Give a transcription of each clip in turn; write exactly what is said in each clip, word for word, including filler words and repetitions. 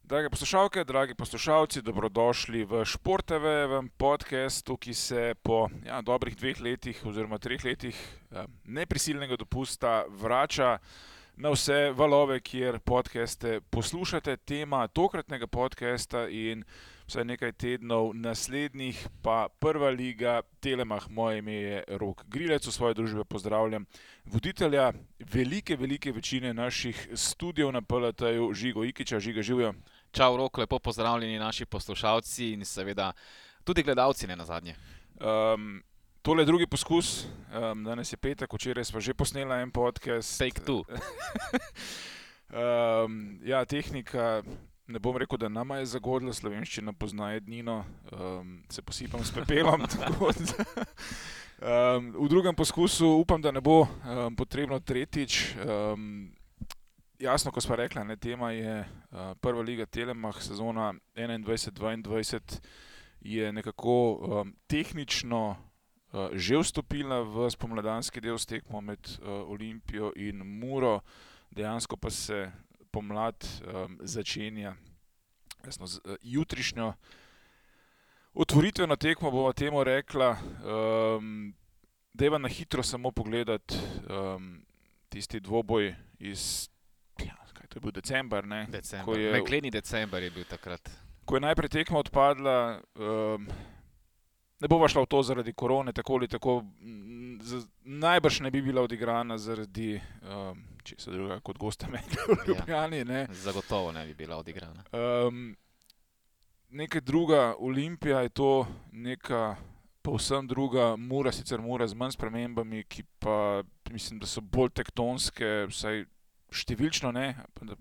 Drage poslušalke, dragi poslušalci, dobrodošli v Športevem podcastu, ki se po ja, dobrih dveh letih oziroma treh letih eh, neprisilnega dopusta vrača na vse valove, kjer podcaste poslušate. Tema tokratnega podcasta in vsaj nekaj tednov naslednjih pa Prva liga Telemach. Moje ime je Rok Grilec, v svoje družbe pozdravljam voditelja velike, velike večine naših studijev na P L T-ju, Žigo Ikića. Žiga, živijo. Čau, Rok, lepo pozdravljeni naši poslušalci in seveda tudi gledalci, ne nazadnje. Um, tole je drugi poskus, um, danes je petek, včeraj smo že posnela en podcast. Take two. um, ja, tehnika, ne bom rekel, da nama je zagodla, slovenščina pozna ednino, um, se posipam s pepelom. Tako da, um, v drugem poskusu upam, da ne bo um, potrebno tretjič. Um, Jasno, ko smo rekla, ne, tema je uh, Prva liga Telemach, sezona enaindvajset dvaindvajset je nekako um, tehnično uh, že vstopila v spomladanski del s tekmo med uh, Olimpijo in Muro, dejansko pa se pomlad um, začenja jasno, z uh, jutrišnjo otvoritveno tekmo, bomo temu rekla. Um, deva na hitro samo pogledati um, tisti dvoboj iz to je bil december, ne? December. Je, megleni december je bil takrat. Ko je najprej tekma odpadla, um, ne bova šla v to zaradi korone, tako ali tako, z, najbrž ne bi bila odigrana zaradi um, česa druga kot gosta Meggle v Ljubljani. Ne? Ja, zagotovo ne bi bila odigrana. Um, nekaj druga Olimpija je to, neka povsem druga Mura, sicer Mura z manj spremembami, ki pa mislim, da so bolj tektonske, vsaj številčno ne,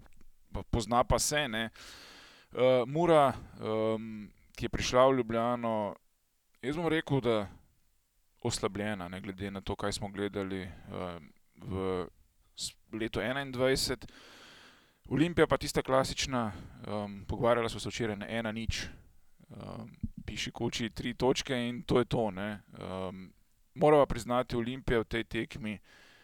pozna pa se, ne. Uh, Mura, um, ki je prišla v Ljubljano, jaz bom rekel, da oslabljena, ne, glede na to, kaj smo gledali uh, v letu enaindvajset. Olimpija pa tista klasična, um, pogovarjala smo se včeraj na ena nič, um, piši kuči tri točke in to je to, ne. Um, morava priznati, Olimpija v tej tekmi,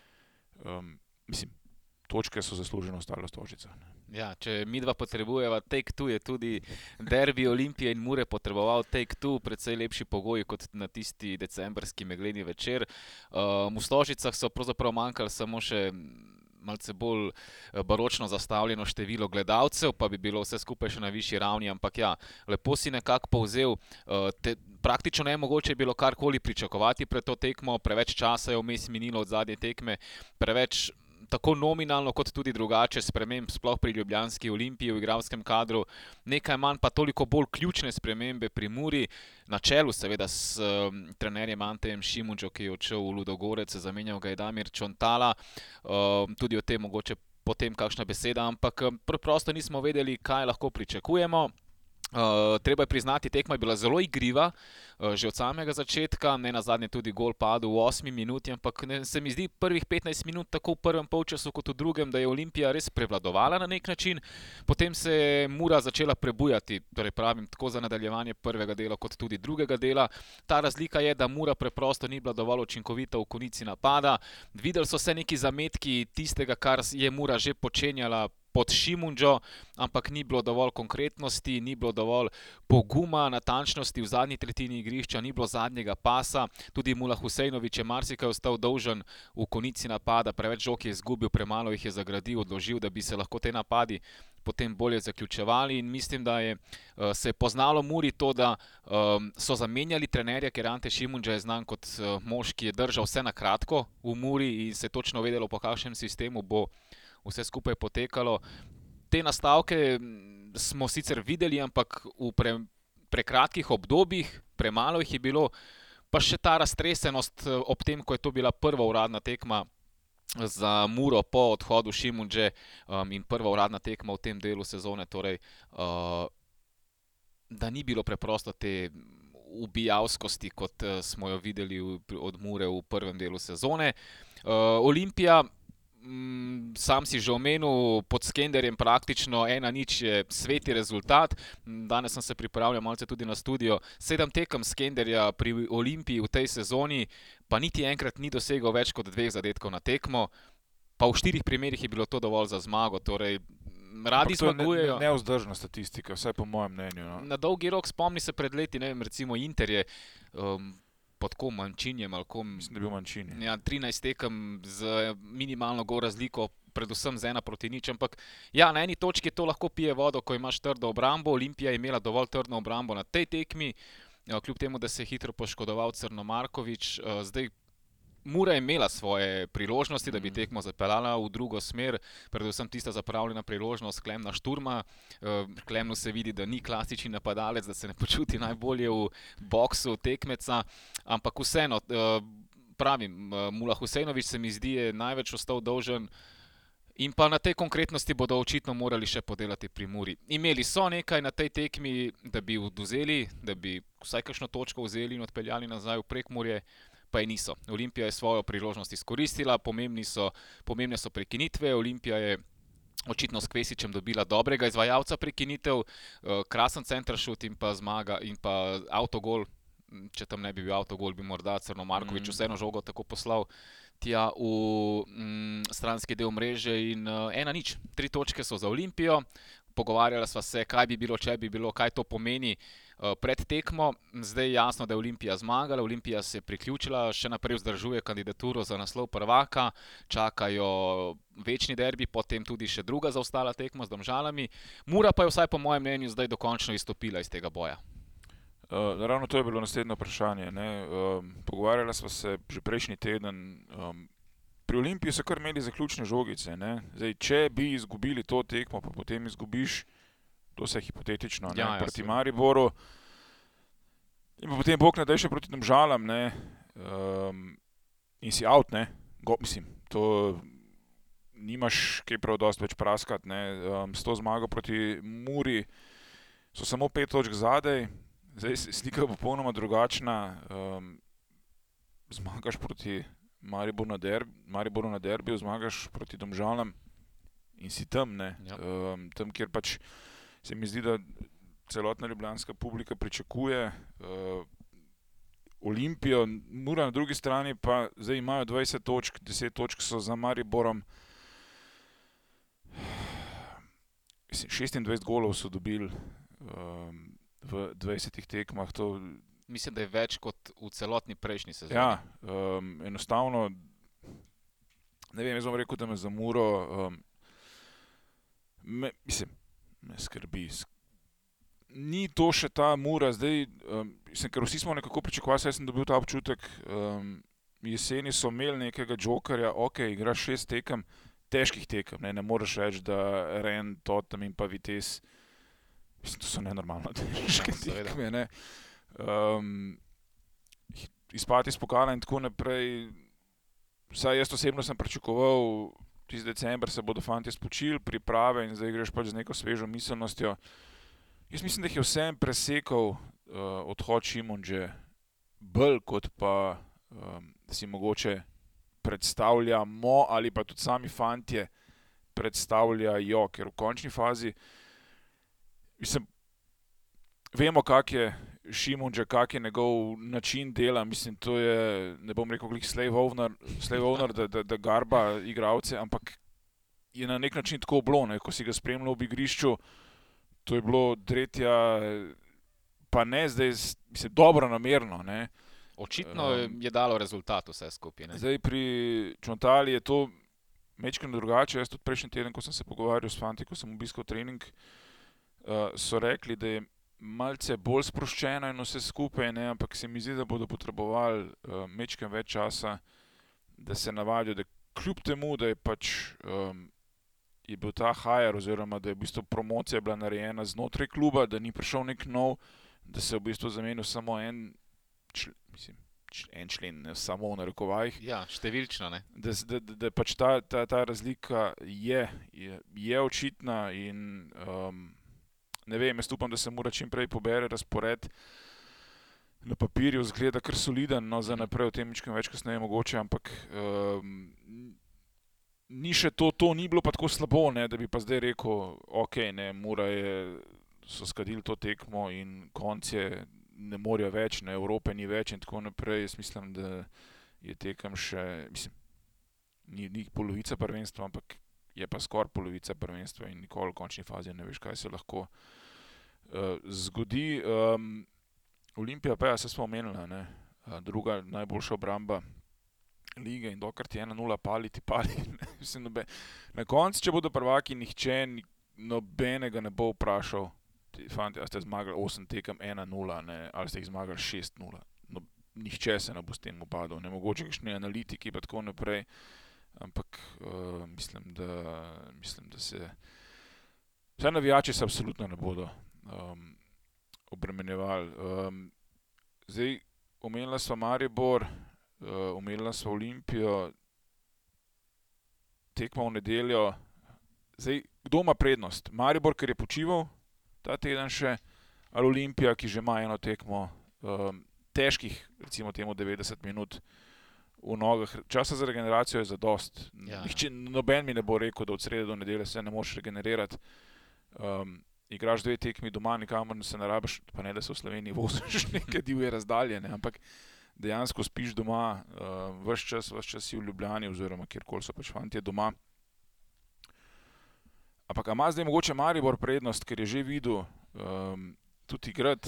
um, mislim, točke so zasluženo ostale Stožica. Ja, če midva potrebujeva take two, je tudi derbi Olimpije in Mure potreboval take two, precej lepši pogoji kot na tisti decembrski megleni večer. Um, v Stožicah so pravzaprav manjkali samo še malce bolj baročno zastavljeno število gledalcev, pa bi bilo vse skupaj še na višji ravni, ampak ja, lepo si nekako povzel, te, praktično nemogoče je bilo karkoli pričakovati pred to tekmo, preveč časa je vmes minilo od zadnje tekme, preveč tako nominalno kot tudi drugače sprememb, sploh pri ljubljanski Olimpiji v igralskem kadru, nekaj manj pa toliko bolj ključne spremembe pri Muri, na čelu seveda s um, trenerjem Antejem Šimundžo, ki je odšel v Ludogorec, zamenjal ga je Damir Čontala, um, tudi o tem mogoče potem kakšna beseda, ampak preprosto nismo vedeli, kaj lahko pričakujemo. Uh, treba je priznati, tekma je bila zelo igriva, uh, že od samega začetka, ne nazadnje tudi gol padel v osmi minuti, ampak ne, se mi zdi prvih petnajst minut tako v prvem polčasu kot v drugem, da je Olimpija res prevladovala na nek način, potem se je Mura začela prebujati, torej pravim, tako za nadaljevanje prvega dela kot tudi drugega dela. Ta razlika je, da Mura preprosto ni bila dovolj učinkovita v konici napada, videli so se neki zametki tistega, kar je Mura že počenjala pod Šimundžo, ampak ni bilo dovolj konkretnosti, ni bilo dovolj poguma, natančnosti v zadnji tretjini igrišča, ni bilo zadnjega pasa, tudi Mula Husejnović je marsikaj ostal dolžen v konici napada, preveč žog je izgubil, premalo jih je zagradil, odložil, da bi se lahko te napadi potem bolje zaključevali in mislim, da je uh, se je poznalo Muri to, da um, so zamenjali trenerja, ker Ante Šimundža je znan kot uh, mož, ki je držal vse na kratko v Muri in se je točno vedelo, po kakšnem sistemu bo vse skupaj potekalo. Te nastavke smo sicer videli, ampak v pre, prekratkih obdobjih, premalo jih je bilo, pa še ta raztresenost ob tem, ko je to bila prva uradna tekma za Muro po odhodu Šimundže um, in prva uradna tekma v tem delu sezone, torej, uh, da ni bilo preprosto te ubijavskosti, kot uh, smo jo videli v, od Mure v prvem delu sezone. Uh, Olimpija, sam si že omenil, pod Skenderjem praktično ena nič je sveti rezultat. Danes sem se pripravljal malce tudi na studio. Sedem tekem Skenderja pri Olimpiji v tej sezoni, pa niti enkrat ni dosegel več kot dveh zadetkov na tekmo. Pa v štirih primerih je bilo to dovolj za zmago. Torej, radi zmagujejo. To je nevzdržna statistika, vsaj po mojem mnenju. No. Na dolgi rok spomni se pred leti, ne vem, recimo Inter je um, pod kom Mančinjem ali kom. Mislim, da je bil Mančini. Ja, trinajst tekem z minimalno gol razliko, predvsem z ena proti nič, ampak ja, na eni točki to lahko pije vodo, ko imaš trdo obrambo. Olimpija je imela dovolj trdno obrambo na tej tekmi, kljub temu, da se je hitro poškodoval Crno Marković. Zdaj Mura je imela svoje priložnosti, da bi tekmo zapeljala v drugo smer, predvsem tista zapravljena priložnost Klemna Šturma. Klemnu se vidi, da ni klasični napadalec, da se ne počuti najbolje v boksu tekmeca, ampak vseeno, pravim, Mula Husejnović se mi zdi je največ ostal dolžen in pa na tej konkretnosti bodo očitno morali še podelati pri Muri. Imeli so nekaj na tej tekmi, da bi odvzeli, da bi vsaj kakšno točko vzeli in odpeljali nazaj v Prekmurje, pa je niso. Olimpija je svojo priložnost izkoristila, pomembni so, pomembne so prekinitve. Olimpija je očitno s Kvesičem dobila dobrega izvajalca prekinitev, krasen centeršut in pa zmaga in pa avtogol. Če tam ne bi bil avtogol, bi morda Crno Marković mm. vseeno žogo tako poslal tja v mm, stranski del mreže in uh, ena nič. Tri točke so za Olimpijo. Pogovarjala sva se, kaj bi bilo, če bi bilo, kaj to pomeni uh, pred tekmo. Zdaj je jasno, da je Olimpija zmagala. Olimpija se je priključila, še naprej vzdržuje kandidaturo za naslov prvaka. Čakajo večni derbi, potem tudi še druga zaostala tekma z Domžalami. Mura pa je vsaj po mojem mnenju zdaj dokončno izstopila iz tega boja. Uh, ravno to je bilo naslednje vprašanje. Ne? Um, pogovarjala sva se že prejšnji teden. Um, pri Olimpiji so kar imeli zaključne žogice. Ne? Zdaj, če bi izgubili to tekmo, pa potem izgubiš, to se je hipotetično, ne? Ja, ja, proti Mariboru, in pa potem Bog ne daj še proti Domžalam, ne? Um, in si out, ne? Go, mislim, to nimaš kaj prav dosti več praskat. Ne? Um, s to zmago proti Muri so samo pet točk zadej. Zdaj slika je popolnoma drugačna. Um, zmagaš proti Mariboru na, derbi, Mariboru na derbiju, zmagaš proti Domžalam in si tam, ne. Ja. Um, tam, kjer pač se mi zdi, da celotna ljubljanska publika pričakuje uh, Olimpijo. Mura na drugi strani pa zdaj imajo dvajset točk, deset točk so za Mariborom. šestindvajset golov so dobili um, v dvajsetih tekmah. To... Mislim, da je več kot v celotni prejšnji sezoni. Ja, um, enostavno, ne vem, jaz bom rekel, da me za Muro, um, me, mislim, me skrbi. Ni to še ta Mura, zdaj, um, mislim, ker vsi smo nekako pričakovali, jaz sem dobil ta občutek, um, jeseni so imeli nekega džokerja, ok, igraš šest tekem, težkih tekem, ne, ne moreš reči, da Ren, Tottenham in pa Vitesse, mislim, to so nenormalno težke tekme, ne. Um, izpad iz pokala in tako naprej. Vsaj jaz osebno sem pričakoval, tisti december se bodo fantje spočili, priprave in zdaj greš pač z neko svežo miselnostjo. Jaz mislim, da jih je vsem presekal uh, odhod Šimundže bolj, kot pa um, si mogoče predstavljamo ali pa tudi sami fantje predstavljajo, ker v končni fazi mislim, vemo, kak je Šimundže, kak je njegov način dela, mislim, to je, ne bom rekel, glih slave owner, slave owner da, da, da garba igralce, ampak je na nek način tako bilo, ne, ko si ga spremljal v igrišču, to je bilo tretja, pa ne zdaj, mislim, dobro namerno, ne. Očitno um, je dalo rezultat vse skupaj, ne. Zdaj pri Čontali je to mečkeno drugače. Jaz tudi prejšnji teden, ko sem se pogovarjal s fanti, ko sem obiskal trening, uh, so rekli, da je malce bolj sproščeno in vse skupaj, ne, ampak se mi zdi, da bodo potrebovali uh, mečken več časa, da se navadijo, da kljub temu, da je pač um, je bil ta hire, oziroma da je v bistvu promocija bila narejena znotraj kluba, da ni prišel nek nov, da se je v bistvu zamenil samo en člen, mislim, en člen, ne, samo v narekovajih. Ja, številčno, ne. Da, da, da, da pač ta, ta, ta razlika je, je, je očitna in um, ne vem, jaz upam, da se mora čim prej pobere razpored. Na papirju zgleda kar soliden, no za naprej, o tem ničkem več kasneje mogoče, ampak um, ni še to, to ni bilo pa tako slabo, ne, da bi pa zdaj rekel, ok, ne, Mura je, so skadili to tekmo in konc je, ne morajo več, ne, Evrope ni več in tako naprej. Jaz mislim, da je tekem še, mislim, ni, ni polovica prvenstva, ampak je pa skoraj polovica prvenstva in nikoli v končni fazi ne veš, kaj se lahko uh, zgodi. Um, Olimpija pa, ja, se smo omenili, ne, uh, druga najboljša obramba lige in dokler ti ena nula pali, ti pali. Mislim, nobe... Na koncu, če bodo prvaki, nihče nobenega ne bo vprašal, fanti, a ste zmagali osem tekem ena nula, ne, ali ste jih zmagali šest nula. No, nihče se ne bo s tem upadal, ne mogoče kakšni analitiki pa tako naprej, ampak uh, mislim, da, mislim, da se vse navijači se absolutno ne bodo um, obremenjevali. Um, zdaj, omenila sva Maribor, uh, omenila sva Olimpijo, tekma v nedeljo. Zdaj, kdo ima prednost? Maribor, ker je počival ta teden še, ali Olimpija, ki že ima eno tekmo um, težkih, recimo temu devetdeset minut v nogah. Časa za regeneracijo je zadost. Ja. Nihče, noben mi ne bo rekel, da od srede do nedelje se ne moreš regenerirati. Um, igraš dve tekmi doma, nikamor se ne rabiš, pa ne, da se v Sloveniji voziš neke divje razdalje, ne, ampak dejansko spiš doma, uh, ves čas, ves čas si v Ljubljani, oziroma kjerkoli so pač fantje doma. Ampak ima zdaj mogoče Maribor prednost, ker je že videl um, tudi igrati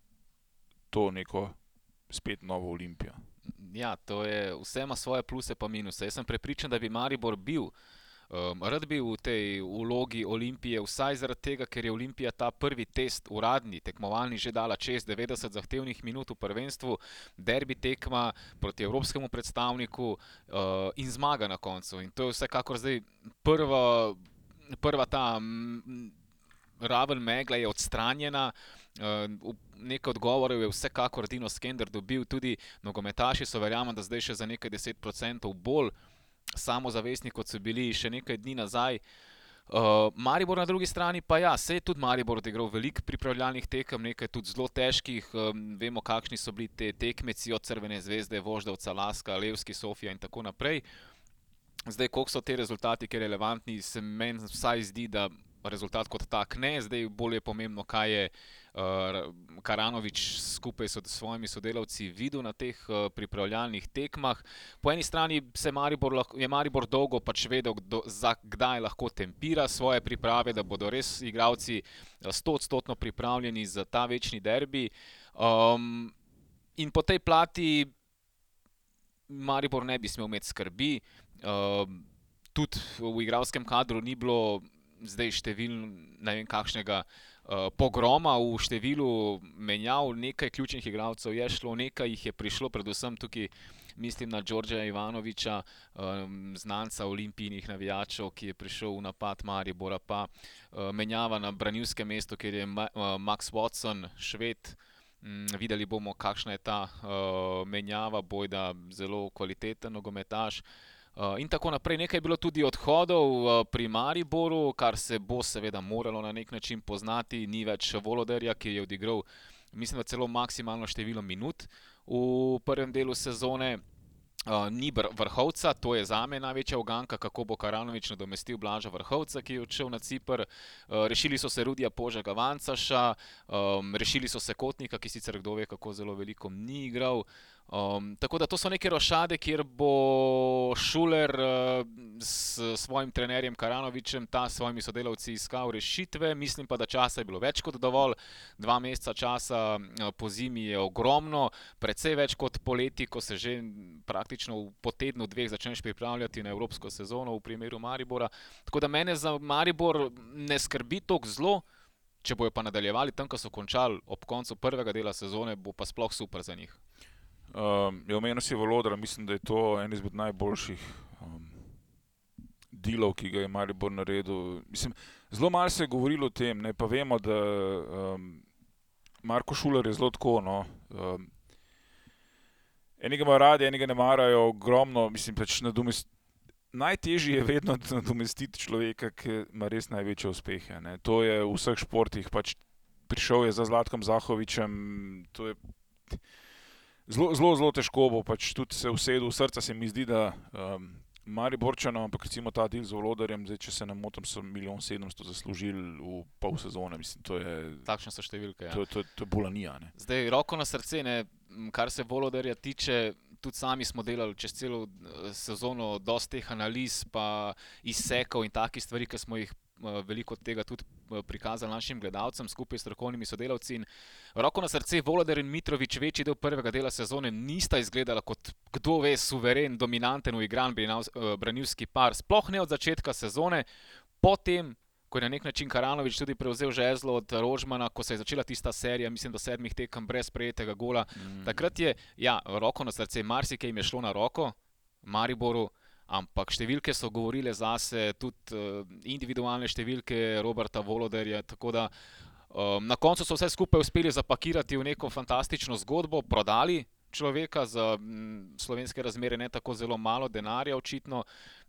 to neko spet novo Olimpijo. Ja, to je, vse ima svoje pluse pa minuse. Jaz sem prepričan, da bi Maribor bil, um, rad bil v tej vlogi Olimpije, vsaj zaradi tega, ker je Olimpija ta prvi test uradni, tekmovalni, že dala čez devetdeset zahtevnih minut v prvenstvu, derbi tekma proti evropskemu predstavniku uh, in zmaga na koncu. In to je vsekakor zdaj prva, prva ta m, raven megla je odstranjena. Uh, nekaj odgovorov je vsekakor Dino Skender dobil, tudi nogometaši so, verjamem, da zdaj še za nekaj deset procentov bolj samozavestni, kot so bili še nekaj dni nazaj. Uh, Maribor na drugi strani pa ja, se je tudi Maribor odigral veliko pripravljalnih tekem, nekaj tudi zelo težkih, um, vemo kakšni so bili te tekmeci od Crvene zvezde, Voždovca, Laska, Levski, Sofija in tako naprej. Zdaj, koliko so te rezultati, ki relevantni, se meni vsaj zdi, da rezultat kot tak ne, zdaj bolj je pomembno, kaj je uh, Karanović skupaj s svojimi sodelavci videl na teh uh, pripravljalnih tekmah. Po eni strani se Maribor, je Maribor dolgo pač vedel, kdo, za kdaj lahko tempira svoje priprave, da bodo res igralci stoodstotno pripravljeni za ta večni derbi. Um, in po tej plati Maribor ne bi smel imeti skrbi. Uh, tudi v igralskem kadru ni bilo zdaj števil, ne vem kakšnega uh, pogroma v številu menjav, nekaj ključnih igralcev je šlo, nekaj jih je prišlo, predvsem tukaj mislim na Đorđeja Ivanovića, um, znanca olimpijnih navijačev, ki je prišel v napad Maribora, pa uh, menjava na branilskem mestu, kjer je Ma uh, Max Watson, Šved. Mm, videli bomo, kakšna je ta uh, menjava, bojda zelo kvaliteten nogometaš. Uh, in tako naprej. Nekaj je bilo tudi odhodov uh, pri Mariboru, kar se bo seveda moralo na nek način poznati. Ni več Voloderja, ki je odigral, mislim, da celo maksimalno število minut v prvem delu sezone. Uh, ni Vrhovca, to je zame največja uganka, kako bo Karanović nadomestil Blaža Vrhovca, ki je odšel na Ciper. Uh, rešili so se Rudija Požega Vancaša, um, rešili so se Kotnika, ki sicer kdo ve, kako zelo veliko ni igral. Um, tako da to so neke rošade, kjer bo Šuler uh, s svojim trenerjem Karanovićem, ta s svojimi sodelavci iskal rešitve. Mislim pa, da časa je bilo več kot dovolj. Dva meseca časa uh, po zimi je ogromno, precej več kot poleti, ko se že praktično po tednu dveh začneš pripravljati na evropsko sezono v primeru Maribora. Tako da mene za Maribor ne skrbi toliko zlo, če bojo pa nadaljevali tam, ko so končali ob koncu prvega dela sezone, bo pa sploh super za njih. Um, je omenil si Volodra, mislim, da je to en izmed najboljših um, dealov, ki ga je Maribor naredil. Mislim, zelo malo se je govorilo o tem, ne, pa vemo, da um, Marko Šuler je zelo tako, no, um, enega imajo radi, enega ne marajo, ogromno, mislim, pač nadomest... najtežje je vedno nadomestiti človeka, ki ima res največje uspehe, ne. To je v vseh športih, pač prišel je za Zlatkom Zahovićem, to je Zelo, zelo, zelo težko bo pač tudi se usedel v srca, se mi zdi, da um, Mariborčanom, ampak recimo ta del z Volodarjem, zdaj, če se ne motim, so milijon sedemsto zaslužili v pol sezone, mislim, to je... Takšne so številke, ja. To, to, to je bolanija, ne. Zdaj, roko na srce, ne, kar se Volodarja tiče, tudi sami smo delali čez celo sezono dosti teh analiz, pa izsekov in takih stvari, ki smo jih veliko od tega tudi prikazali našim gledalcem skupaj s strokovnimi sodelavci. In roko na srce, Voloder in Mitrović večji del prvega dela sezone nista izgledala kot kdo ve suveren, dominanten, uigran branilski par, sploh ne od začetka sezone, potem ko je na nek način Karanović tudi prevzel žezlo od Rožmana, ko se je začela tista serija, mislim, do sedmih tekem brez prejetega gola. Mm. Takrat je, ja, roko na srce, marsikaj jim je šlo na roko, Mariboru, ampak številke so govorile zase, tudi uh, individualne številke Roberta Voloderja, tako da um, na koncu so vse skupaj uspeli zapakirati v neko fantastično zgodbo, prodali človeka za m, slovenske razmere ne tako zelo malo denarja očitno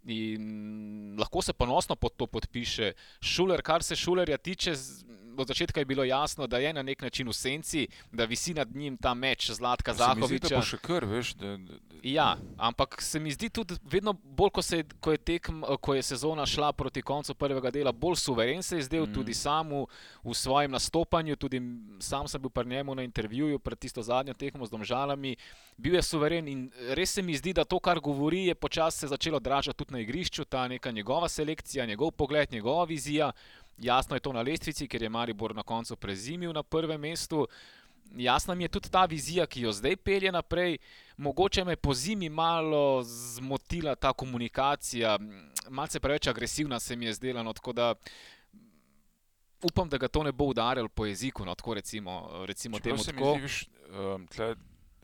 in lahko se ponosno pod to podpiše. Šuler, kar se Šulerja tiče, od začetka je bilo jasno, da je na nek način v senci, da visi nad njim ta meč Zlatka Zahovića. Se mi zdi, da bo še kar, veš. Da, da, da. Ja, ampak se mi zdi tudi vedno bolj, ko, se, ko, je tekm, ko je sezona šla proti koncu prvega dela, bolj suveren se je zdel mm. tudi sam v, v svojem nastopanju, tudi sam sem bil pri njemu na intervjuju pred tisto zadnjo tekmo z Domžalami, bil je suveren in res se mi zdi, da to, kar govori, je počasi se začelo dražati tudi na igrišču, ta neka njegova selekcija, njegov pogled, njegova vizija. Jasno je to na lestvici, ker je Maribor na koncu prezimil na prvem mestu. Jasna mi je tudi ta vizija, ki jo zdaj pelje naprej. Mogoče me po zimi malo zmotila ta komunikacija, malce preveč agresivna se mi je zdela, no, tako da upam, da ga to ne bo udarilo po jeziku, no, tako recimo, recimo temu tako. Zdi, viš, um, tle,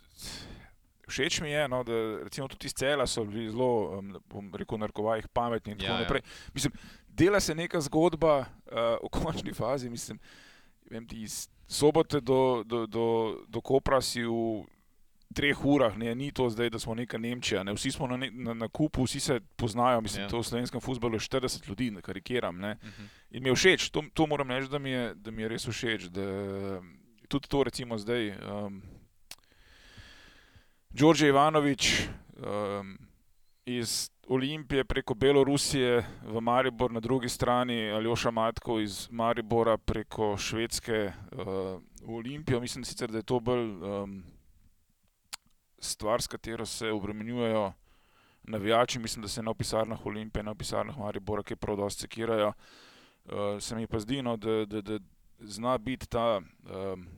všeč mi je, no, da recimo tudi iz Cela so bili zelo, um, bom rekel, narkovajih pametni in tako ja, naprej. Ja. Mislim, dela se neka zgodba uh, v končni fazi, mislim, vem ti, iz Sobote do, do, do, do Kopra si v treh urah, ne, ni to zdaj, da smo neka Nemčija, ne, vsi smo na, ne, na, na kupu, vsi se poznajo, mislim, ja. To v slovenskem fuzbalu je štirideset ljudi, ne karikiram, ne, uh-huh. In mi je všeč, to, to moram reči, da mi je, da mi je res všeč, da tudi to recimo zdaj, um, Đorđe Ivanović um, iz Olimpije preko Belorusije v Maribor, na drugi strani Aljoša Matko iz Maribora preko Švedske uh, v Olimpijo. Mislim sicer, da je to bolj um, stvar, s katero se obremenjujejo navijači. Mislim, da se na pisarnah Olimpije, na pisarnah Maribora, ki prav dosti sekirajo. Uh, se mi pa zdi, no, da, da, da zna biti ta um,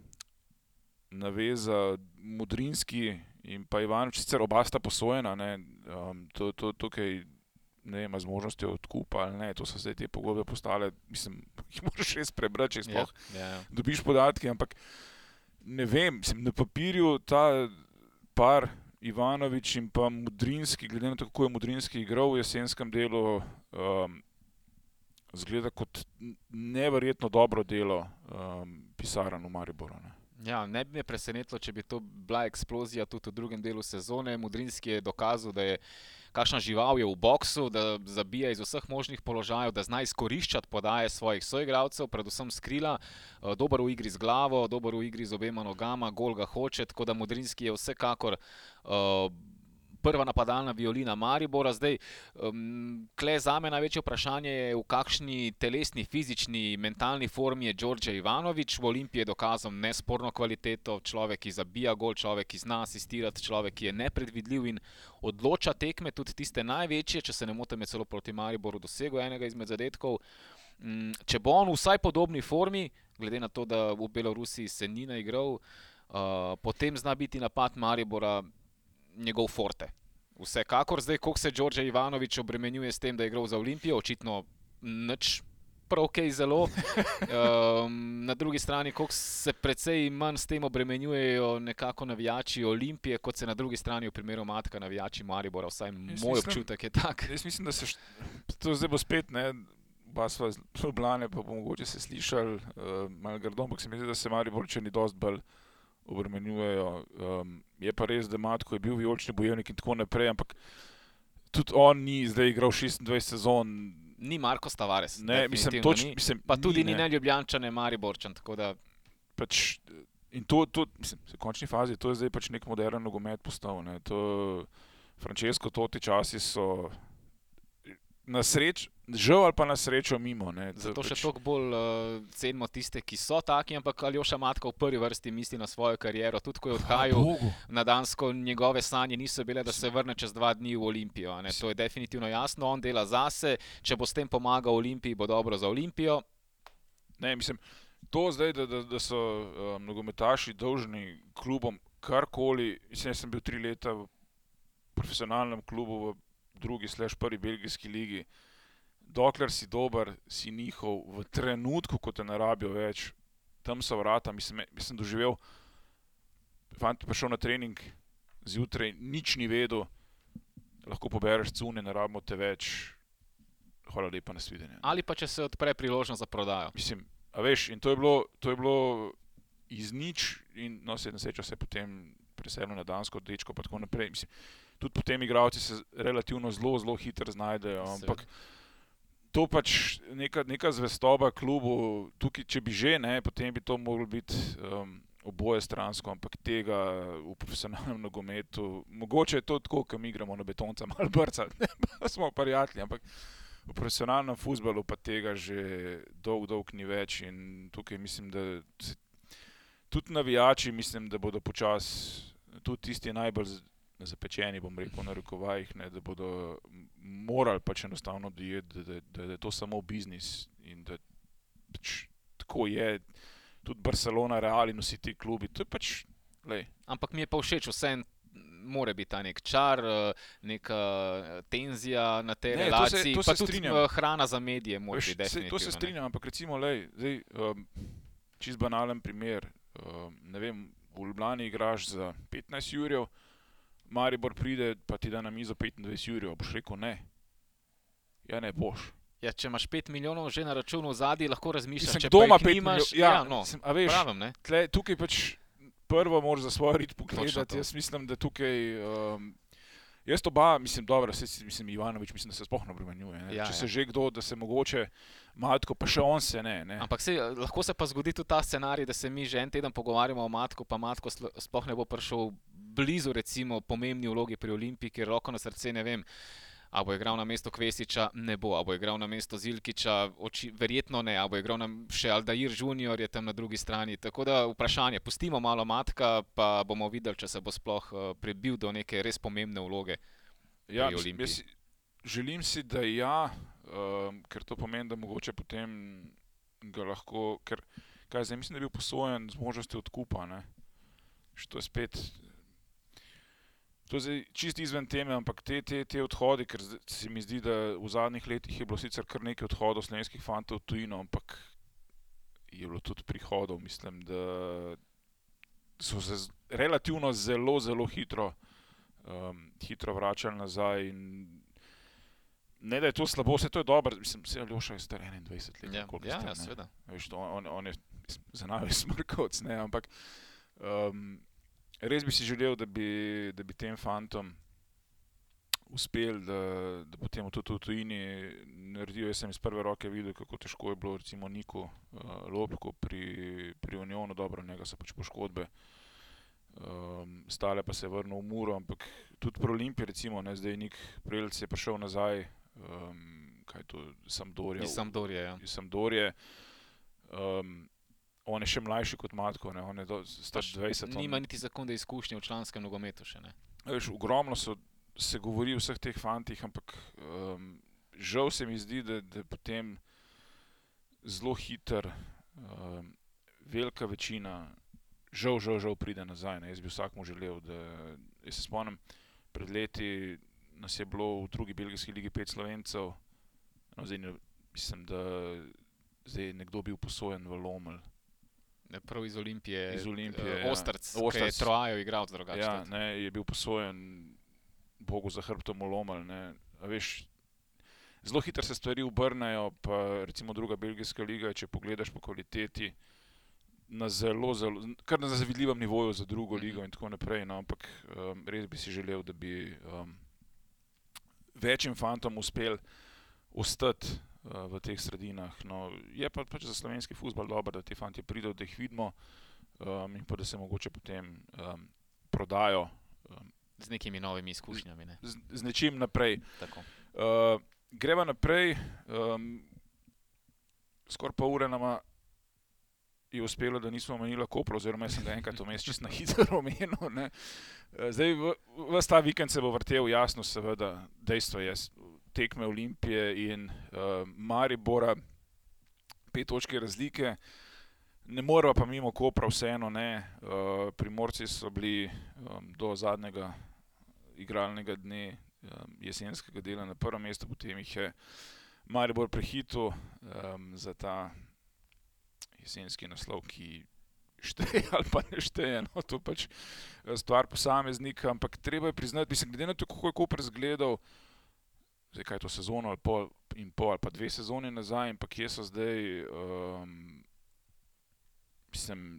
naveza Mudrinski in pa Ivanović, sicer oba sta posojena, ne, um, to, to, tukaj, ne vem, z možnostjo odkupa ali ne, to so zdaj te pogodbe postale, mislim, jih moraš res prebrati, če sploh yeah, yeah. dobiš podatke, ampak ne vem, mislim, na papirju ta par Ivanović in pa Mudrinski, glede na to, kako je Mudrinski igral v jesenskem delu, um, zgleda kot neverjetno dobro delo um, pisarn v Mariboru, ne. Ja, ne bi me presenetilo, če bi to bila eksplozija tudi v drugem delu sezone. Mudrinski je dokazal, da je kakšna žival je v boksu, da zabija iz vseh možnih položajev, da zna izkoriščati podaje svojih soigralcev, predvsem s krila, dober v igri z glavo, dober v igri z obema nogama, gol ga hoče, tako da Mudrinski je vsekakor uh, prva napadalna violina Maribora. Zdaj, um, kle zame največje vprašanje je, v kakšni telesni, fizični, mentalni formi je Đorđe Ivanović. V Olimpiji je dokazal nesporno kvaliteto, človek, ki zabija gol, človek, ki zna asistirati, človek, ki je nepredvidljiv in odloča tekme, tudi tiste največje, če se ne motim, je celo proti Mariboru dosegel enega izmed zadetkov. Um, če bo on v vsaj podobni formi, glede na to, da v Belorusiji se ni naigral, uh, potem zna biti napad Maribora njegov forte. Vsekakor zdaj, koliko se Đorđe Ivanović obremenjuje s tem, da je igral za Olimpijo, očitno nič prav kaj zelo. Um, na drugi strani, koliko se precej manj s tem obremenjujejo nekako navijači Olimpije, kot se na drugi strani v primeru Matka navijači Maribora, vsaj moj mislim, občutek je tak. Jaz mislim, da se št... to zdaj bo spet, ne, oba sva iz Ljubljane, pa bo mogoče se slišali uh, malo grdo, ampak se mi zdi, da se Mariborčani dosti bolj obremenjujejo. Um, je pa res, da Matko je bil vijolični bojevnik in tako naprej, ampak tudi on ni zdaj igral šestindvajset sezon. Ni Marko Tavares. Ne, mislim, toč, ni. mislim, pa tudi ni, ni ne Ljubljančan, ne Mariborčan, tako da... Pač, in to, to mislim, v končni fazi, to je zdaj pač nek modern nogomet postal, ne. To, Francesco Totti časi so na, sreč, žal ali pa na srečo mimo. Ne, Zato še pač, toliko bolj uh, cenimo tiste, ki so taki, ampak Aljoša Matka v prvi vrsti misli na svojo kariero. Tudi ko je odhajal na Dansko, njegove sanje niso bile, da se vrne čez dva dni v Olimpijo. Ne. To je definitivno jasno, on dela zase, če bo s tem pomagal Olimpiji, bo dobro za Olimpijo. Ne, mislim, to zdaj, da, da, da so um, nogometaši dolžni klubom karkoli, mislim, jaz sem bil tri leta v profesionalnem klubu v drugi slash prvi belgijski ligi, dokler si dober, si njihov, v trenutku, ko te ne rabijo več, tam so vrata, mislim, mislim doživel, fant prišel na trening zjutraj, nič ni vedel, lahko pobereš cune, ne rabimo te več, hvala lepa, nasvidenje. Ali pa če se odpre priložnost za prodajo. Mislim, a veš, in to je bilo, to je bilo iz nič in no, se nesreča se potem preselil na Dansko, dečko pa tako naprej. Mislim, tudi potem igralci se relativno zelo, zelo hitro znajdejo, ampak to pač neka, neka zvestoba klubu, tukaj, če bi že, ne, potem bi to moglo biti um, oboje stransko, ampak tega v profesionalnem nogometu, mogoče je to tako, ko mi igramo na betonca, malo brcati, pa smo prijatelji, ampak v profesionalnem fuzbalu pa tega že dolg, dolg ni več in tukaj mislim, da se, tudi navijači mislim, da bodo počasi, tudi tisti najbolj zapečeni, bom rekel na rekovajih, ne, da bodo morali pač enostavno dojeti, da, da, da je to samo biznis in da pač tako je, tudi Barcelona, Real in vsi ti klubi, to je pač, lej. Ampak mi je pa všeč vseeno, mora biti ta nek čar, neka tenzija na tej Ne, to se- relaciji, to se pa tudi strinjam. eh, hrana za medije mora Veš, biti saj definitivno. to se ne. strinjam, ampak recimo, lej, zdaj, um, čist banalen primer, um, ne vem, v Ljubljani igraš za petnajst jurjev, Maribor pride, pa ti da na mizo petindvajset jurjev, boš rekel ne. Ja, ne boš. Ja, če imaš pet milijonov že na računu zadnji, lahko razmišljaš, Mislim, če kdo pa ima jih pet nimaš, milijonov? ja, Ja, no, mislim, a veš, pravim, ne. tle, tukaj pač prvo moraš za svoj rit Točno pogledati. to. Jaz mislim, da tukaj, um, jaz oba, mislim, dobro, saj si- mislim, Ivanović, mislim, da se sploh ne obremenjuje. Ne? Ja, Če ja. se že kdo, da se mogoče Matko, pa še on se ne. ne? Ampak sej, lahko se pa zgodi tudi ta scenarij, da se mi že en teden pogovarjamo o Matku, pa Matko slo- sploh ne bo prišel blizu recimo pomembni vlogi pri Olimpiji, ker roko na srce ne vem, a bo igral na mesto Kvesiča, ne bo, a bo igral na mesto Zilkiča, oči, verjetno ne, a bo igral na, še Aldair junior je tam na drugi strani, tako da vprašanje, pustimo malo Matka, pa bomo videli, če se bo sploh uh, prebil do neke res pomembne vloge. Ja, pri mislim, Olimpiji. jaz si, želim si, da ja, um, ker to pomeni, da mogoče potem ga lahko, ker kaj zdaj, mislim, da je bil posojen z možnostjo odkupa, ne. Što je spet, to je zdaj čist izven teme, ampak te, te, te odhodi, ker zdaj, se mi zdi, da v zadnjih letih je bilo sicer kar nekaj odhodov slovenskih fantov v tujino, ampak je bilo tudi prihodov, mislim, da so se z- relativno zelo, zelo hitro um, hitro vračali nazaj in ne, da je to slabo, vse to je dobro, mislim, vse Aljoša je star enaindvajset let, Ja, koliko ja, star, ja, ne. seveda. Veš, to, on, on je, mislim, za nami je smrkovc, ne, ampak um, res bi si želel, da bi, da bi tem fantom uspel, da, da potem tudi v tujini naredijo. Jaz sem iz prve roke videl, kako težko je bilo recimo Niku uh, Lopku pri, pri Unionu, dobro, njega so pač poškodbe. Um, stale pa se je vrnil v Muro, ampak tudi pri Olimpiji recimo, ne, zdaj Nik Prelec je prišel nazaj, um, kaj je to, Sampdoria. Iz Sampdorije, ja. Iz Sampdorije. Um, on je še mlajši kot Matko, ne, on je do, star dvajset. Nima on, niti sekunde izkušnje v članskem nogometu še, ne. veš, ogromno so, se govori o vseh teh fantih, ampak um, žal se mi zdi, da, da potem zelo hiter, um, velika večina, žal, žal, žal pride nazaj. Ne. Jaz bi vsakmu želel, da, jaz se spomnim, pred leti nas je bilo v drugi belgijski ligi pet Slovencev, no, zdaj ne, mislim, da zdaj je nekdo bil posojen v Lomelj. Prav iz Olimpije, Iz Olimpije, eh, ja. Ostrc, ki je Ostrc. Troajo igral drugače. Ja, tudi. ne, je bil posojen Bogu za hrbtom v Lomelj, ne. A veš, zelo hitro se stvari obrnejo, pa recimo druga belgijska liga, če pogledaš po kvaliteti, na zelo, zelo, kar na zavidljivem nivoju za drugo Mhm. ligo in tako naprej, no, ampak um, res bi si želel, da bi um, večjim fantom uspel ostati uh, v teh sredinah. No, je pa pač za slovenski fuzbal dobro, da ti fantje pridejo, da jih vidimo um, in pa da se mogoče potem um, prodajo um, Z nekimi novimi izkušnjami, ne. z, z nečim naprej. Tako. Uh, greva naprej. Um, skoraj pol ure nama je uspelo, da nismo omenili Kopra, oziroma jaz sem ga enkrat vmes čisto na hitro omenil. Ne. Zdaj, ves ta vikend se bo vrtel, jasno, seveda, dejstvo je, tekme Olimpije in uh, Maribora, pet točke razlike, ne moreva pa mimo Kopra vseeno, ne. Uh, Primorci so bili um, do zadnjega igralnega dne um, jesenskega dela na prvem mestu, potem jih je Maribor prehitel um, za ta jesenski naslov, ki šteje ali pa ne šteje, no, to pač stvar posameznika, ampak treba je priznati, mislim, glede na to, kako je Koper izgledal, zdaj kaj je to sezono ali pol in pol ali pa dve sezoni nazaj, ampak kje so zdaj, um, mislim,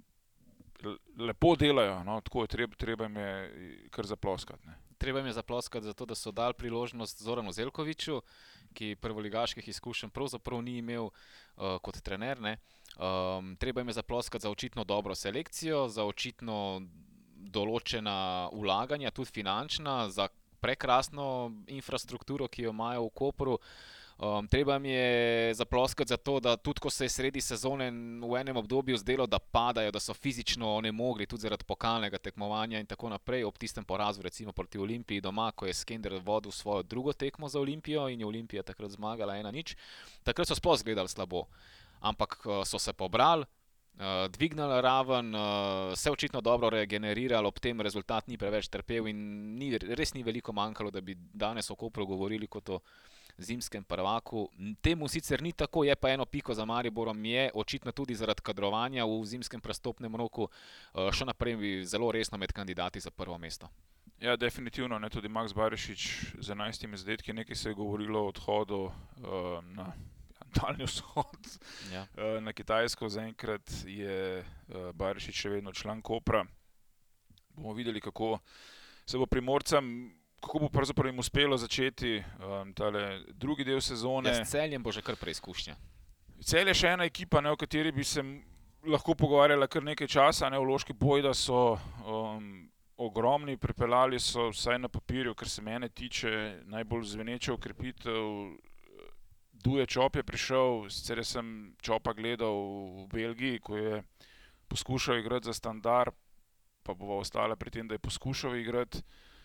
lepo delajo, no, tako je, treba, treba jim je kar zaploskati, ne. Treba jim je zaploskati zato, da so dali priložnost Zoranu Zeljkoviću, ki prvoligaških izkušenj pravzaprav ni imel uh, kot trener, ne. Um, treba jim je zaploskati za očitno dobro selekcijo, za očitno določena vlaganja, tudi finančna, za prekrasno infrastrukturo, ki jo imajo v Kopru. Um, treba mi je zaploskati za to, da tudi ko se je sredi sezone v enem obdobju zdelo, da padajo, da so fizično onemogli, tudi zaradi pokalnega tekmovanja in tako naprej, ob tistem porazu recimo proti Olimpiji doma, ko je Skender vodil svojo drugo tekmo za Olimpijo in je Olimpija takrat zmagala ena nič, takrat so sploh zgledali slabo. Ampak so se pobrali, uh, dvignili raven, uh, se očitno dobro regenerirali, ob tem rezultat ni preveč trpel in ni, res ni veliko manjkalo, da bi danes o Kopru govorili kot o zimskem prvaku. Temu sicer ni tako, je pa eno piko za Mariborom, je očitno tudi zaradi kadrovanja v zimskem prestopnem roku še naprej zelo resno med kandidati za prvo mesto. Ja, definitivno, ne, tudi Max Barišić z enajstimi zadetki, nekaj se je govorilo o odhodu uh, na daljni vzhod, ja. uh, na Kitajsko, zaenkrat je uh, Barišić še vedno član Kopra. Bomo videli, kako se bo Primorcem, kako bo pravzaprav jim uspelo začeti um, tale drugi del sezone. Ja, s Celjem bo že kar preizkušnja. Celje je še ena ekipa, ne, o kateri bi se lahko pogovarjala kar nekaj časa, ne, vložki Bojda so um, ogromni, pripeljali so vsaj na papirju, kar se mene tiče, najbolj zveneča okrepitev. Duje Čop je prišel, sicer sem Čopa gledal v Belgiji, ko je poskušal igrati za Standard, pa bova ostala pri tem, da je poskušal igrati.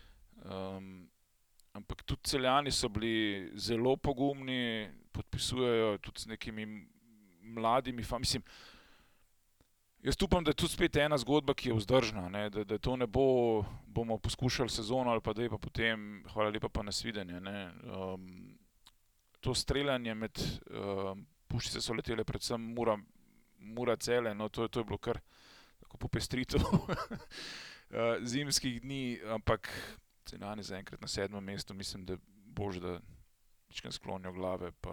Um, ampak tudi Celjani so bili zelo pogumni, podpisujejo tudi s nekimi mladimi, fa, mislim, jaz upam, da je tudi spet ena zgodba, ki je vzdržna, ne, da, da to ne bo, bomo poskušali sezono ali pa da je pa potem, hvala lepa pa nasvidenje, ne. Um, to streljanje med um, puščice so letele predvsem Mura, Mura Celje, no, to, to je bilo kar tako popestritev zimskih dni, ampak Celjani zaenkrat na sedmem mestu, mislim, da bož, da ničkaj sklonijo glave, pa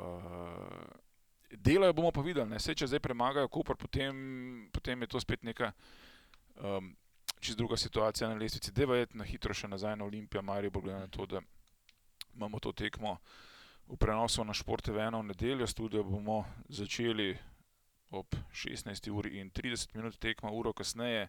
delajo, bomo pa videli, ne, saj če zdaj premagajo Koper, potem, potem je to spet neka um, čist druga situacija na lestvici. Deva je na hitro še nazaj na Olimpija, Maribor, glede na to, da imamo to tekmo v prenosu na Šport T V ena v nedeljo, studio bomo začeli ob šestnajsti uri in trideset minut, tekma uro kasneje.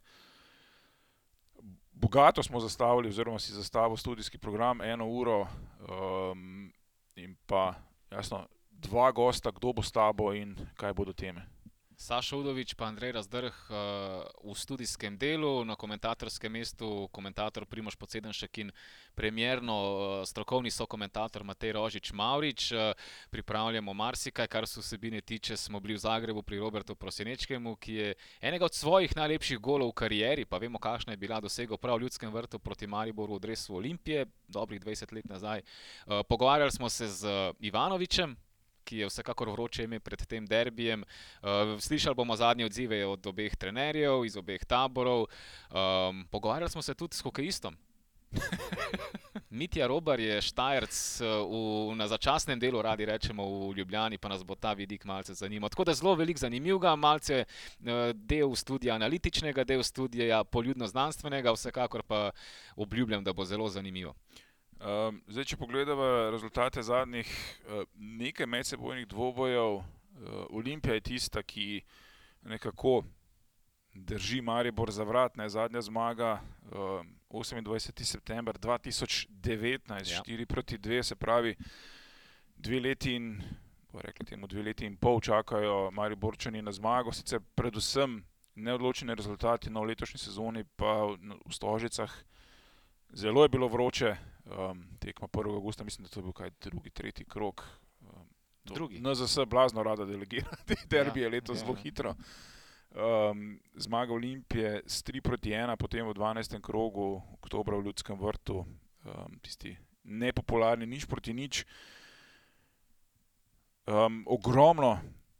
Bogato smo zastavili, oziroma si zastavil studijski program, eno uro um, in pa, jasno, dva gosta, kdo bo s tabo in kaj bodo teme. Sašo Udovič pa Andrej Razdrh uh, v studijskem delu, na komentatorskem mestu komentator Primož Pocedenšek in premierno uh, strokovni sokomentator Matej Rožič-Mavrič. Uh, pripravljamo marsikaj, kar se vsebine tiče, smo bili v Zagrebu pri Robertu Prosinečkemu, ki je enega od svojih najlepših golov v karieri, pa vemo, kakšna je bila dosega prav v Ljudskem vrtu proti Mariboru v dresu Olimpije, dobrih dvajset let nazaj. Uh, pogovarjali smo se z Ivanovičem, ki je vsekakor vroče ime pred tem derbijem. Uh, slišali bomo zadnje odzive od obeh trenerjev, iz obeh taborov. Um, pogovarjali smo se tudi s hokejistom. Mitja Robar je Štajerc, v, na začasnem delu radi rečemo v Ljubljani, pa nas bo ta vidik malce zanimal. Tako da zelo veliko zanimivega, malce uh, del studija analitičnega, del studija poljudno-znanstvenega, vsekakor pa obljubljam, da bo zelo zanimivo. Um, zdaj, če pogledamo rezultate zadnjih uh, nekaj medsebojnih dvobojev, uh, Olimpija je tista, ki nekako drži Maribor za vrat, ne, zadnja zmaga, uh, osemindvajseti september dva tisoč devetnajst, ja. štiri proti dve, se pravi, dve leti in, bo rekli temu, dve leti in pol čakajo Mariborčani na zmago, sicer predvsem neodločeni rezultati na letošnji sezoni, pa v, v Stožicah zelo je bilo vroče, um, tekma prvega avgusta, mislim, da to je bil kaj drugi, tretji krog. Um, Drugi. N Z S blazno rada delegira te derbije Ja, letos ja, zelo ja. hitro. Um, zmaga Olimpije s tri proti ena, potem v dvanajstem krogu oktobra v Ljudskem vrtu, um, tisti nepopularni nič proti nič. Um, ogromno,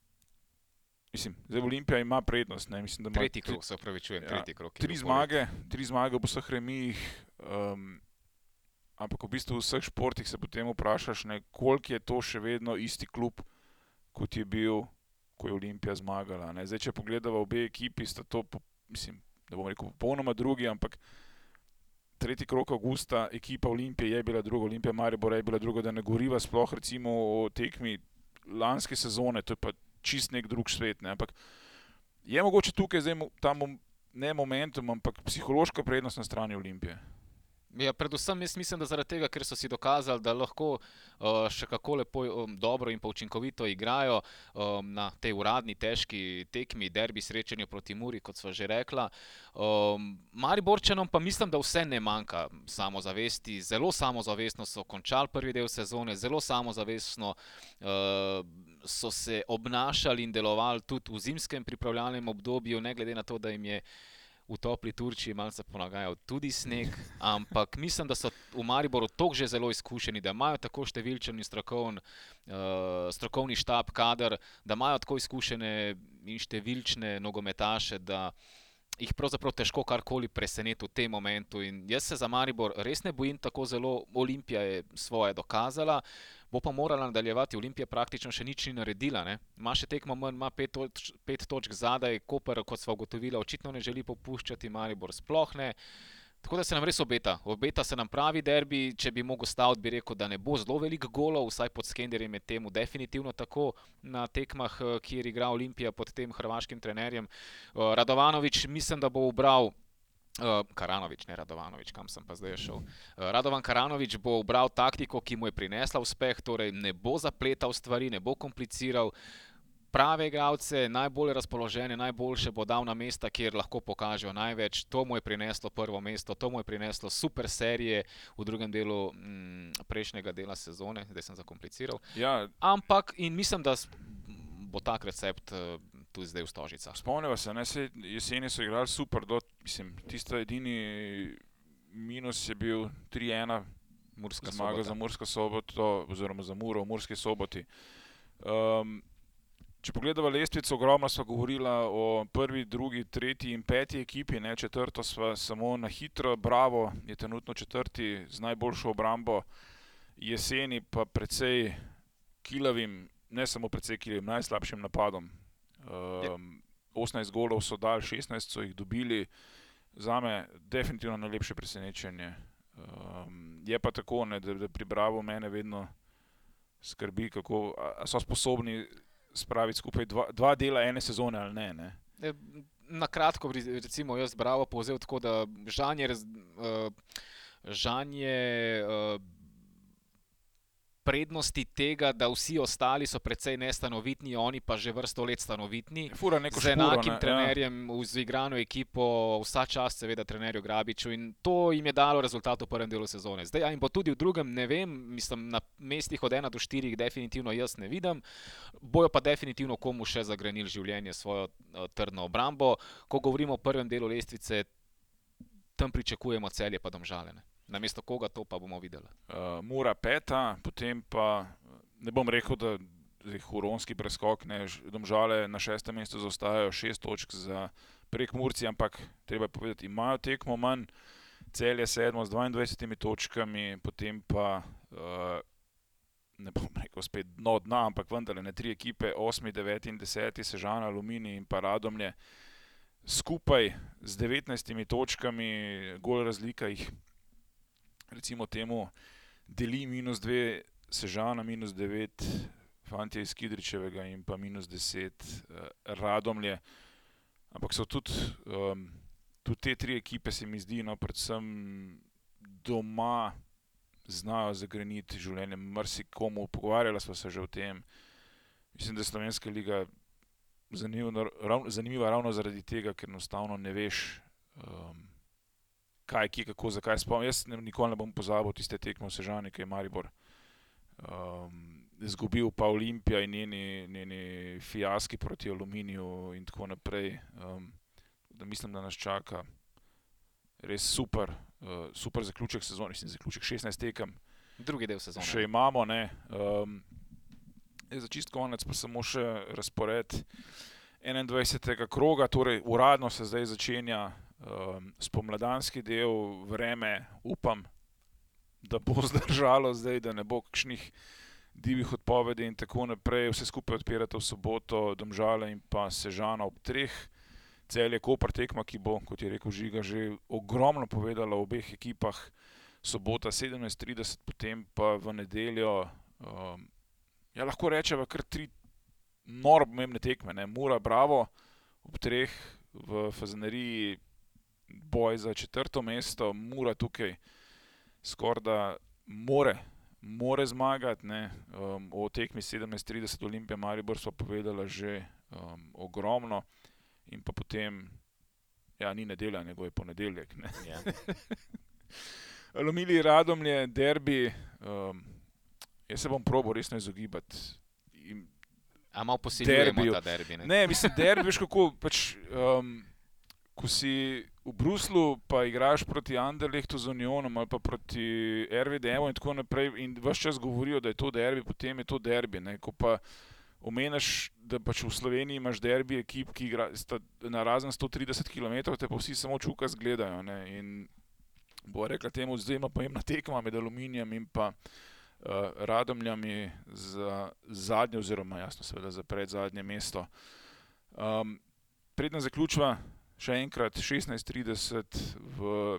mislim, zdaj Olimpija ima prednost, ne, mislim, da ima Tretji tri- krog, se opravičujem, ja, tretji krog. je tri bil zmage, tri zmage v vseh remijih, um, ampak v bistvu v vseh športih se potem vprašaš, ne, koliko je to še vedno isti klub, kot je bil, ko je Olimpija zmagala. Ne. Zdaj, če pogledava obe ekipi, sta to, po, mislim, da bom rekel, popolnoma drugi, ampak tretji krog avgusta, ekipa Olimpije je bila druga, Olimpija Maribor je bila druga, da ne govoriva sploh recimo o tekmi lanske sezone, to je pa čist nek drug svet, ne, ampak je mogoče tukaj zdaj mo- ta mom, ne momentum, ampak psihološka prednost na strani Olimpije. Ja, predvsem jaz mislim, da zaradi tega, ker so si dokazali, da lahko uh, še kako lepo, um, dobro in pa učinkovito igrajo um, na tej uradni težki tekmi, derbi srečanju proti Muri, kot sva že rekla. Um, Mariborčanom pa mislim, da vse ne manjka samozavesti. Zelo samozavestno so končali prvi del sezone, zelo samozavestno uh, so se obnašali in delovali tudi v zimskem pripravljalnem obdobju, ne glede na to, da jim je v topli Turčiji malce ponagajal tudi sneg, ampak mislim, da so v Mariboru toliko že zelo izkušeni, da imajo tako številčen in strokovn, uh, strokovni štab, kader, da imajo tako izkušene in številčne nogometaše, da jih pravzaprav težko karkoli preseneti v tem momentu. In jaz se za Maribor res ne bojim tako zelo, Olimpija je svoje dokazala, bo pa morala nadaljevati, Olimpija praktično še nič ni naredila, ne. Ima še tekmo manj, ima pet, toč, pet točk zadaj, Koper, kot sva ugotovila, očitno ne želi popuščati, Maribor sploh ne. Tako da se nam res obeta. Obeta se nam pravi derbi, če bi mogel staviti, bi rekel, da ne bo zelo veliko golov, vsaj pod Skenderjem je temu definitivno tako na tekmah, eh, kjer igra Olimpija pod tem hrvaškim trenerjem. Eh, Radovanović mislim, da bo ubral Uh, Karanović, ne Radovanović, kam sem pa zdaj šel. Uh, Radovan Karanović bo ubral taktiko, ki mu je prinesla uspeh, torej ne bo zapletal stvari, ne bo kompliciral. Prave igralce, najbolj razpoložene, najboljše bo dal na mesta, kjer lahko pokažejo največ. To mu je prineslo prvo mesto, to mu je prineslo super serije v drugem delu mm, prejšnjega dela sezone, zdaj sem zakompliciral. Ja, Ampak in mislim, da s- bo tak recept uh, tudi zdaj v Stožicah. spomniva se, ne, saj jeseni so igrali super, do, mislim, tista edini minus je bil tri ena Murska zmaga Sobota. za Mursko Soboto, oziroma za Muro v Murski Soboti. Um, če pogledava lestvico, ogromno sva govorila o prvi, drugi, tretji in peti ekipi, ne, četrto sva samo na hitro, Bravo je trenutno četrti z najboljšo obrambo, jeseni pa precej kilavim, ne samo precej kilavim, najslabšim napadom. Um, osemnajst golov so dali, šestnajst so jih dobili, zame definitivno najlepše presenečenje. Um, je pa tako, ne, da, da pri Bravo mene vedno skrbi, kako a, a so sposobni spraviti skupaj dva, dva dela ene sezone ali ne. ne. E, Na kratko, bi recimo jaz Bravo povzel tako, da Žan je, raz- uh, Žan je uh, prednosti tega, da vsi ostali so precej nestanovitni, oni pa že vrsto let stanovitni. Fura neko Z špuro, enakim ne, ja. trenerjem, z igrano ekipo, vsa čast seveda trenerju Grabiču in to jim je dalo rezultat v prvem delu sezone. Zdaj, a jim bo tudi v drugem, ne vem, mislim, na mestih od ena do štirih definitivno jaz ne vidim, bojo pa definitivno komu še zagrenili življenje s svojo uh, trdno obrambo. Ko govorimo o prvem delu lestvice, tam pričakujemo Celje pa Domžale. Ne? Namesto koga, to pa bomo videli. Uh, Mura peta, potem pa, ne bom rekel, da je huronski preskok, ne, ž- Domžale na šestem mestu zaostajajo šest točk za Prekmurci, ampak treba je povedati, imajo tekmo manj, Celje sedmo z dvaindvajsetimi točkami, potem pa, uh, ne bom rekel spet dno dna, ampak vendarle ne tri ekipe, osmi, deveti in deseti, Sežana, Aluminij in pa Radomlje, skupaj z devetnajstimi točkami, gol razlika jih recimo temu deli minus dve Sežana, minus devet fantje iz Kidričevega in pa minus deset uh, Radomlje. Ampak so tudi, um, tudi te tri ekipe se mi zdi, no, predvsem doma znajo zagreniti življenje marsikomu, pogovarjala sva se že o tem. Mislim, da je slovenska liga zanimiva, rav, zanimiva ravno zaradi tega, ker enostavno ne veš, um, kaj, kje, kako, zakaj spomnim. Jaz ne, nikoli ne bom pozabil tiste tekme v Sežani, ki je Maribor um, izgubil, pa Olimpija in njeni, njeni fiaski proti Aluminiju in tako naprej. Um, da mislim, da nas čaka res super, uh, super zaključek sezone, mislim, zaključek šestnajst tekem. Drugi del sezone. Še imamo, ne. Um, za čist konec pa samo še razpored enaindvajsetega kroga, torej uradno se zdaj začenja um, spomladanski del, vreme, upam, da bo zdržalo zdaj, da ne bo kakšnih divjih odpovedi in tako naprej. Vse skupaj odpirate v soboto, Domžale in pa Sežana ob treh. Celje Koper tekma, ki bo, kot je rekel Žiga, že ogromno povedala o obeh ekipah. Sobota sedemnajst trideset, potem pa v nedeljo, um, ja, lahko rečeva kar tri noro pomembne tekme. Ne? Mura, Bravo, ob treh v Fazaneriji boj za četrto mesto. Mura tukaj skorda more, more zmagati. Ne? Um, o tekmi sedemnajst trideset Olimpija Maribor sva povedala že um, ogromno. In pa potem, ja, ni nedelja, nego je ponedeljek. Ne? Ja. Aluminij Radomlje, derbi, um, jaz se bom probal resno izogibati. In A malo posiljujemo derbiju. ta derbi, ne? Ne, mislim, derbi, veš kako, pač, um, ko si v Bruslu, pa igraš proti Anderlechtu z Unionom ali pa proti R V D M-u in tako naprej in ves čas govorijo, da je to derbi, potem je to derbi. Ne? Ko pa omeniš, da pač v Sloveniji imaš derbi ekip, ki igra sta na razen sto trideset kilometrov, te pa vsi samo čukas gledajo. Ne? In bo rekla temu, zdaj ima pomembna tekma med Aluminijem in pa uh, Radomljami za zadnje, oziroma jasno seveda za predzadnje mesto. Um, Predna zaključva, še enkrat šestnajst trideset v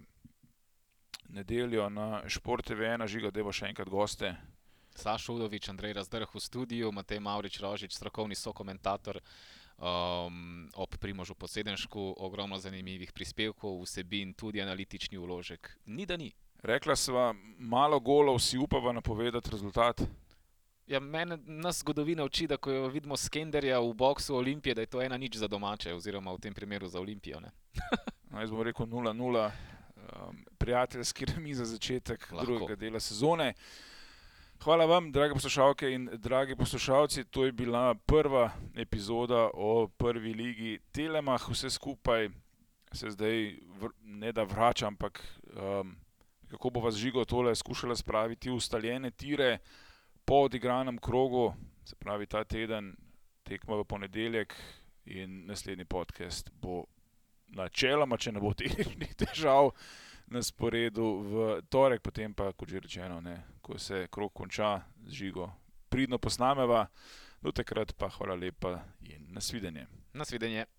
nedeljo na Šport T V ena, Žiga, dajmo še enkrat goste. Sašo Udovič, Andrej Razdrh v studiu, Matej Mavrič Rožič, strokovni sokomentator, um, ob Primožu Posedenšku, ogromno zanimivih prispevkov, vsebin, tudi analitični vložek. Ni da ni. Rekla sva, malo golov, si upava napovedati rezultat. Ja, mene nas zgodovina uči, da ko jo vidimo Skenderja v boksu Olimpije, da je to ena nič za domače, oziroma v tem primeru za Olimpijo. Ne? No, jaz bom rekel nula nula, um, prijateljski remi za začetek Lahko. drugega dela sezone. Hvala vam, drage poslušalke in dragi poslušalci, to je bila prva epizoda o prvi ligi Telemach. Vse skupaj se zdaj vr, ne da vrača, ampak um, kako bo vas Žigo tole skušala spraviti v ustaljene tire po odigranem krogu, se pravi ta teden tekma v ponedeljek in naslednji podcast bo načeloma, če ne bo tehničnih težav, na sporedu v torek, potem pa, kot že rečeno, ne, ko se krog konča z Žigo, pridno posnameva. Do takrat pa hvala lepa in nasvidenje. Nasvidenje.